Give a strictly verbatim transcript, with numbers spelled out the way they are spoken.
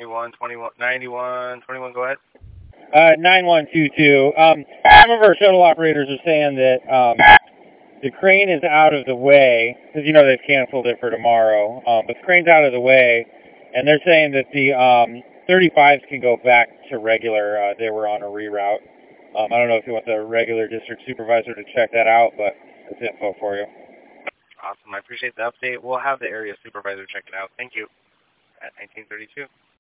ninety-one, twenty-one, ninety-one, twenty-one, go ahead. Uh, nine one two two. Um, some of our shuttle operators are saying that um, the crane is out of the way, because you know they've canceled it for tomorrow, um, but the crane's out of the way, and they're saying that the um, thirty-fives can go back to regular. Uh, they were on a reroute. Um, I don't know if you want the regular district supervisor to check that out, but that's info for you. Awesome. I appreciate the update. We'll have the area supervisor check it out. Thank you. At nineteen thirty-two.